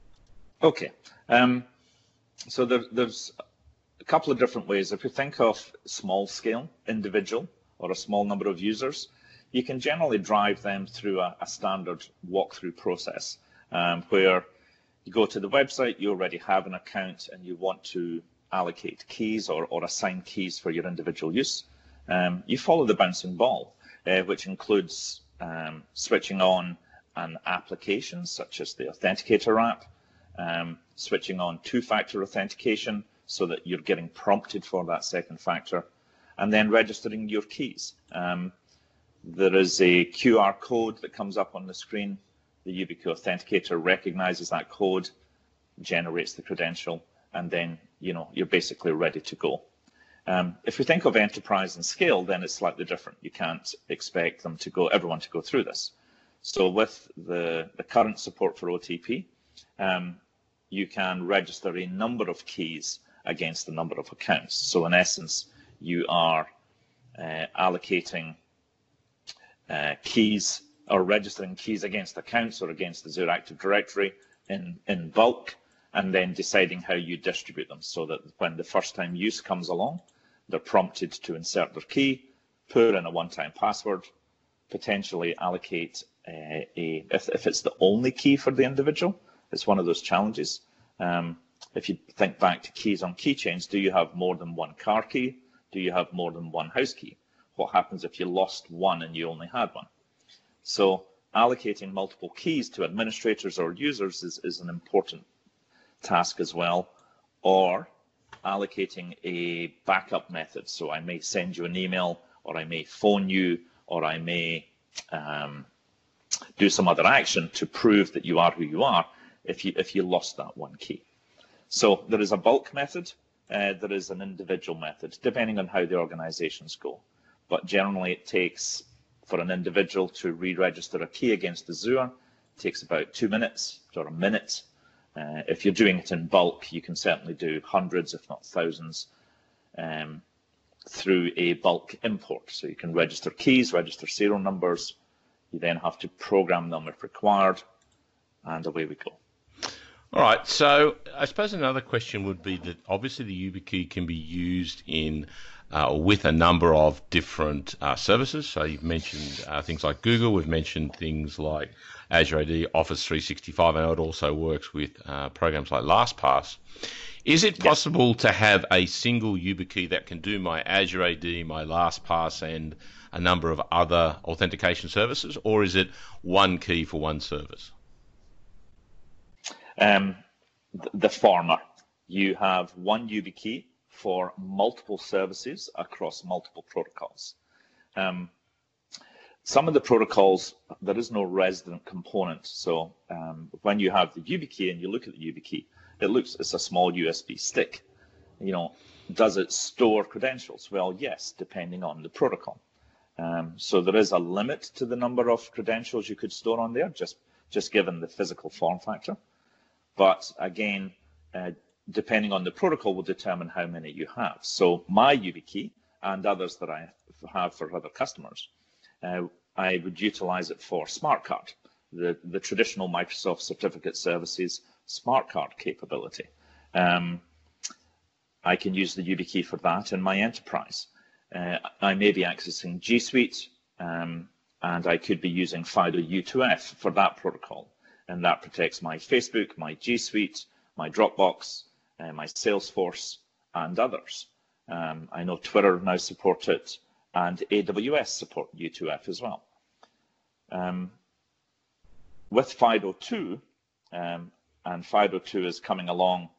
Okay. Um, so there, there's a couple of different ways. If you think of small scale, individual, or a small number of users, you can generally drive them through a, a standard walkthrough process um, where you go to the website, you already have an account, and you want to allocate keys or, or assign keys for your individual use. Um, you follow the bouncing ball, uh, which includes um, switching on an application such as the Authenticator app, um, switching on two-factor authentication so that you're getting prompted for that second factor, and then registering your keys. Um, there is a Q R code that comes up on the screen. The YubiKey Authenticator recognizes that code, generates the credential, and then you know you're basically ready to go. Um, if we think of enterprise and scale, then it's slightly different. You can't expect them to go, everyone to go through this. So with the, the current support for O T P, um, you can register a number of keys against a number of accounts. So in essence, you are uh, allocating uh, keys or registering keys against accounts or against Azure Active Directory in, in bulk, and then deciding how you distribute them so that when the first time use comes along, they're prompted to insert their key, put in a one-time password, potentially allocate uh, a, if, if it's the only key for the individual, it's one of those challenges. Um, if you think back to keys on keychains, do you have more than one car key? Do you have more than one house key? What happens if you lost one and you only had one? So allocating multiple keys to administrators or users is, is an important task as well, or allocating a backup method. So I may send you an email, or I may phone you, or I may um, do some other action to prove that you are who you are if you, if you lost that one key. So there is a bulk method, uh, there is an individual method, depending on how the organizations go. But generally it takes, for an individual to re-register a key against Azure, it takes about two minutes or a minute. Uh, if you're doing it in bulk, you can certainly do hundreds, if not thousands, um, through a bulk import. So you can register keys, register serial numbers. You then have to program them if required, and away we go.
All right. So I suppose another question would be that obviously the YubiKey can be used in uh, with a number of different uh, services. So you've mentioned uh, things like Google. We've mentioned things like Azure A D, Office three sixty-five. I know it also works with uh, programs like LastPass. Is it possible yes. to have a single YubiKey that can do my Azure A D, my LastPass, and a number of other authentication services, or is it one key for one service?
Um, the former. You have one YubiKey for multiple services across multiple protocols. Um, some of the protocols, there is no resident component. So um, when you have the YubiKey and you look at the YubiKey, it looks, it's a small U S B stick. You know, does it store credentials? Well, yes, depending on the protocol. Um, so there is a limit to the number of credentials you could store on there, just, just given the physical form factor. But again, uh, depending on the protocol will determine how many you have. So my YubiKey and others that I have for other customers, uh, I would utilize it for Smart Card, the, the traditional Microsoft Certificate Services Smart Card capability. Um, I can use the YubiKey for that in my enterprise. Uh, I may be accessing G Suite, um, and I could be using FIDO U two F for that protocol. And that protects my Facebook, my G Suite, my Dropbox, uh, my Salesforce, and others. Um, I know Twitter now support it, and A W S support U two F as well. Um, with FIDO two, um, and FIDO two is coming along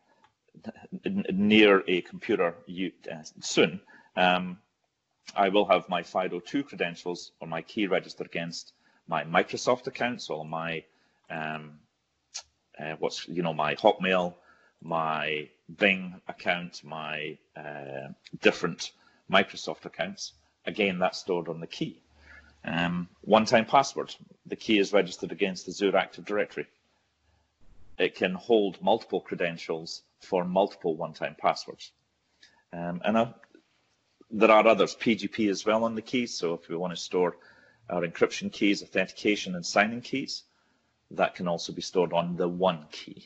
near a computer uh, soon, um, I will have my FIDO two credentials or my key registered against my Microsoft accounts, or my Um, uh, what's you know my Hotmail, my Bing account, my uh, different Microsoft accounts. Again, that's stored on the key. Um, one-time password. The key is registered against Azure Active Directory. It can hold multiple credentials for multiple one-time passwords. Um, and uh, there are others, P G P as well on the key. So if we want to store our encryption keys, authentication, and signing keys, that can also be stored on the one key.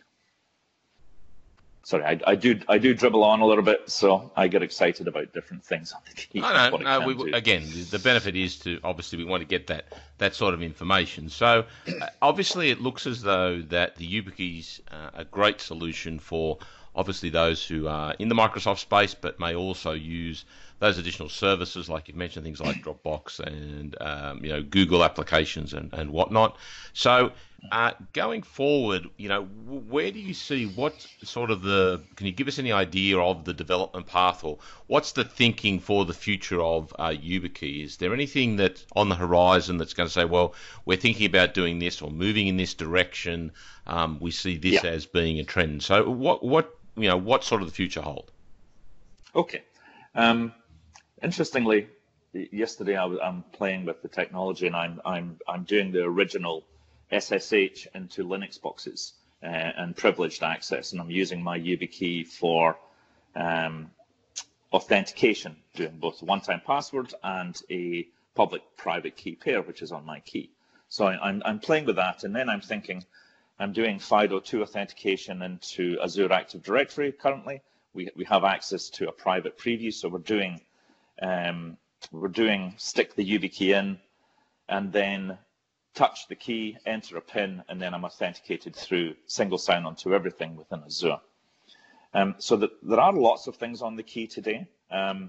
Sorry, I, I do I do dribble on a little bit, so I get excited about different things on the key.
No, no, no. We, again, the benefit is to obviously we want to get that that sort of information. So uh, obviously, it looks as though that the YubiKey's uh, a great solution for obviously those who are in the Microsoft space, but may also use those additional services, like you've mentioned, things like Dropbox and um, you know Google applications and, and whatnot. So uh, going forward, you know, where do you see what sort of the? Can you give us any idea of the development path, or what's the thinking for the future of uh, YubiKey? Is there anything that on the horizon that's going to say, well, we're thinking about doing this or moving in this direction? Um, we see this yeah. as being a trend. So what what you know what sort of the future hold?
Okay. Um, interestingly, yesterday I was, I'm playing with the technology, and I'm I'm I'm doing the original S S H into Linux boxes uh, and privileged access, and I'm using my YubiKey for um, authentication, doing both one-time password and a public-private key pair, which is on my key. So I, I'm I'm playing with that, and then I'm thinking I'm doing FIDO two authentication into Azure Active Directory currently. We we have access to a private preview, so we're doing um, we're doing stick the YubiKey in, and then touch the key, enter a PIN, and then I'm authenticated through single sign-on to everything within Azure. Um, so that there are lots of things on the key today. Um,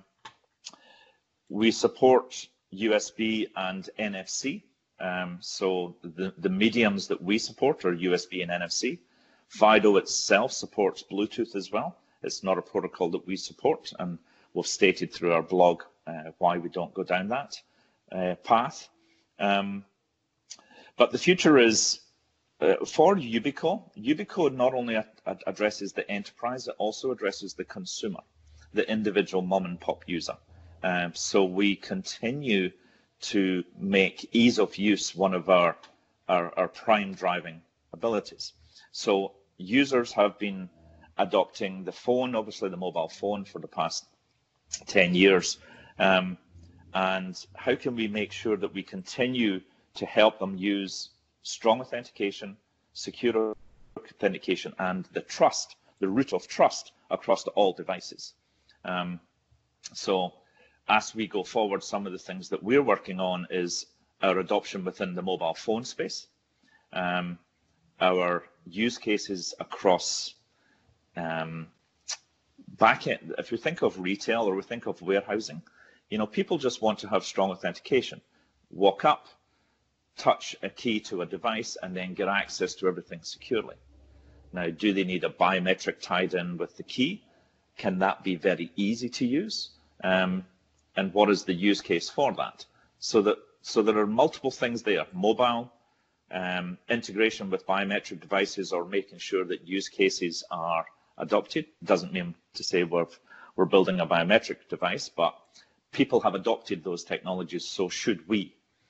we support U S B and N F C. Um, so the, the mediums that we support are U S B and N F C. FIDO itself supports Bluetooth as well. It's not a protocol that we support, and we've stated through our blog uh, why we don't go down that uh, path. Um, but the future is uh, for Yubico. Yubico not only ad ad addresses the enterprise, it also addresses the consumer, the individual mom and pop user. Um, so we continue to make ease of use one of our, our, our prime driving abilities. So users have been adopting the phone, obviously the mobile phone, for the past ten years. Um, and how can we make sure that we continue to help them use strong authentication, secure authentication, and the trust, the root of trust across the all devices. Um, so as we go forward, some of the things that we're working on is our adoption within the mobile phone space, um, our use cases across um, backend. If we think of retail or we think of warehousing, you know, people just want to have strong authentication. Walk up, touch a key to a device, and then get access to everything securely. Now, do they need a biometric tied in with the key? Can that be very easy to use? Um, and what is the use case for that? So that so there are multiple things there: mobile, um, integration with biometric devices, or making sure that use cases are adopted. Doesn't mean to say we're we're building a biometric device, but people have adopted those technologies, so should we.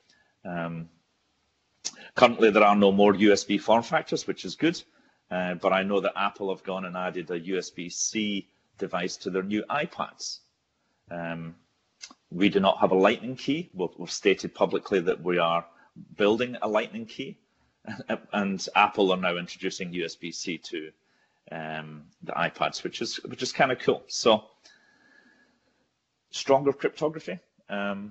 Um, currently, there are no more U S B form factors, which is good, uh, but I know that Apple have gone and added a U S B C device to their new iPads. Um, we do not have a Lightning key. We've, we've stated publicly that we are building a Lightning key, and Apple are now introducing U S B C to um, the iPads, which is which is kind of cool. So, stronger cryptography um,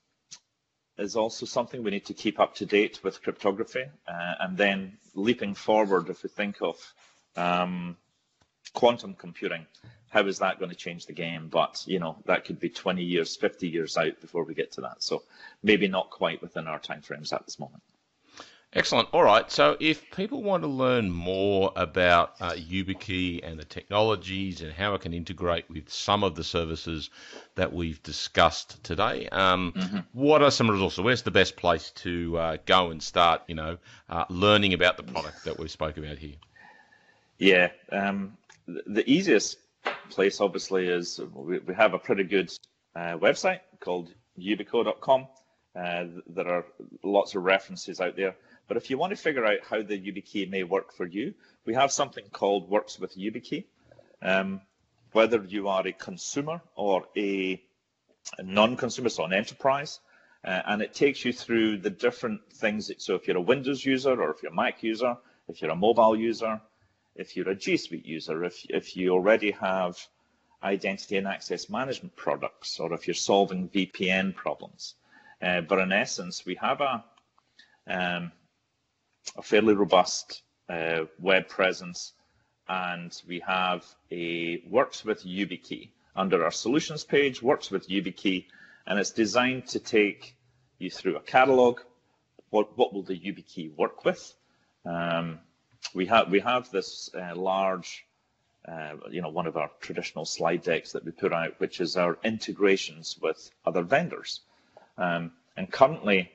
is also something we need to keep up to date with cryptography, uh, and then leaping forward, if we think of um, quantum computing, how is that going to change the game? But, you know, that could be twenty years, fifty years out before we get to that. So maybe not quite within our timeframes at this moment.
Excellent. All right. So if people want to learn more about uh, YubiKey and the technologies and how it can integrate with some of the services that we've discussed today, um, mm-hmm. what are some resources? Where's the best place to uh, go and start, you know, uh, learning about the product that we spoke about here?
Yeah. Um, the easiest place, obviously, is we, we have a pretty good uh, website called yubico dot com. Uh, there are lots of references out there. But if you want to figure out how the YubiKey may work for you, we have something called Works with YubiKey. Um, whether you are a consumer or a, a non-consumer, so an enterprise, uh, and it takes you through the different things. That, so if you're a Windows user, or if you're a Mac user, if you're a mobile user, if you're a G Suite user, if, if you already have identity and access management products, or if you're solving V P N problems. Uh, but in essence, we have a um, a fairly robust uh, web presence, and we have a Works with YubiKey under our solutions page, Works with YubiKey, and it's designed to take you through a catalog. What what will the YubiKey work with? Um, we have we have this uh, large, uh, you know, one of our traditional slide decks that we put out, which is our integrations with other vendors, um, and currently,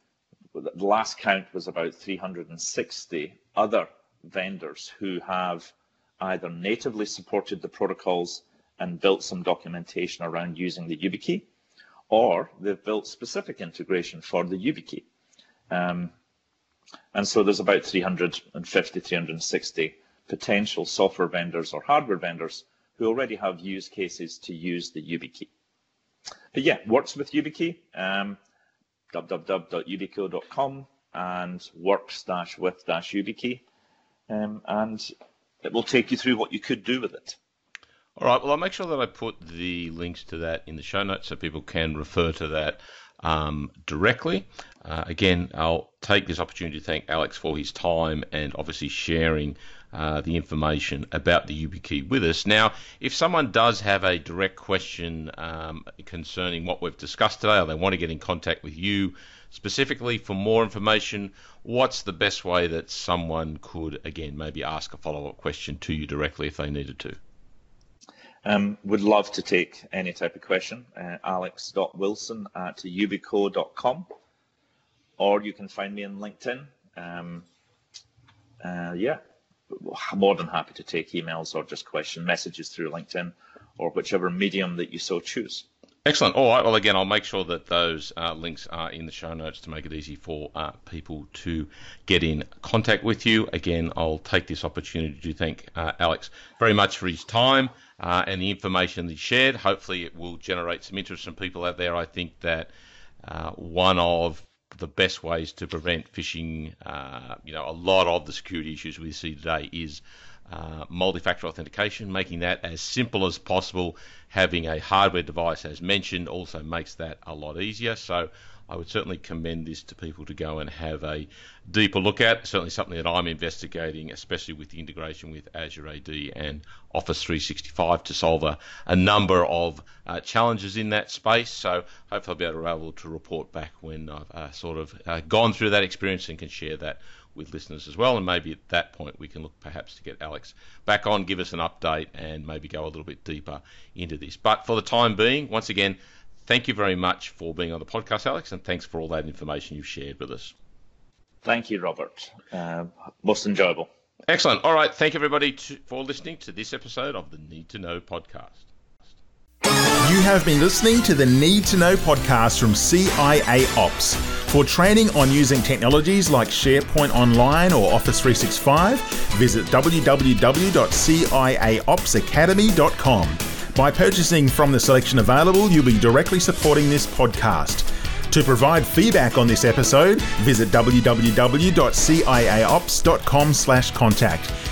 the last count was about three hundred sixty other vendors who have either natively supported the protocols and built some documentation around using the YubiKey, or they've built specific integration for the YubiKey. Um, and so there's about three hundred fifty, three hundred sixty potential software vendors or hardware vendors who already have use cases to use the YubiKey. But yeah, Works with YubiKey. Um, w w w dot yubico dot com and works with YubiKey, um, and it will take you through what you could do with it.
All right, well, I'll make sure that I put the links to that in the show notes so people can refer to that um, directly. Uh, again, I'll take this opportunity to thank Alex for his time and obviously sharing uh, the information about the YubiKey with us. Now, if someone does have a direct question um, concerning what we've discussed today, or they want to get in contact with you specifically for more information, what's the best way that someone could, again, maybe ask a follow-up question to you directly if they needed to?
Um, would love to take any type of question. Uh, alex dot wilson at yubico dot com, or you can find me on LinkedIn. Um, uh, yeah, more than happy to take emails or just question messages through LinkedIn or whichever medium that you so choose.
Excellent. All right. Well, again, I'll make sure that those uh, links are in the show notes to make it easy for uh, people to get in contact with you. Again, I'll take this opportunity to thank uh, Alex very much for his time uh, and the information that he shared. Hopefully it will generate some interest from people out there. I think that uh, one of the best ways to prevent phishing, uh, you know, a lot of the security issues we see today is Uh, multi-factor authentication. Making that as simple as possible, having a hardware device as mentioned, also makes that a lot easier. So I would certainly commend this to people to go and have a deeper look at. Certainly something that I'm investigating, especially with the integration with Azure A D and Office three sixty-five to solve a, a number of uh, challenges in that space. So hopefully I'll be able to report back when I've uh, sort of uh, gone through that experience and can share that with listeners as well. And maybe at that point we can look perhaps to get Alex back on, give us an update and maybe go a little bit deeper into this. But for the time being, once again, thank you very much for being on the podcast, Alex, and thanks for all that information you've shared with us.
Thank you, Robert. Uh, most enjoyable.
Excellent. All right. Thank you, everybody, to, for listening to this episode of the Need to Know podcast.
You have been listening to the Need to Know podcast from C I A Ops. For training on using technologies like SharePoint Online or Office three sixty-five, visit w w w dot c i a ops academy dot com. By purchasing from the selection available, you'll be directly supporting this podcast. To provide feedback on this episode, visit w w w dot c i a ops dot com slash contact.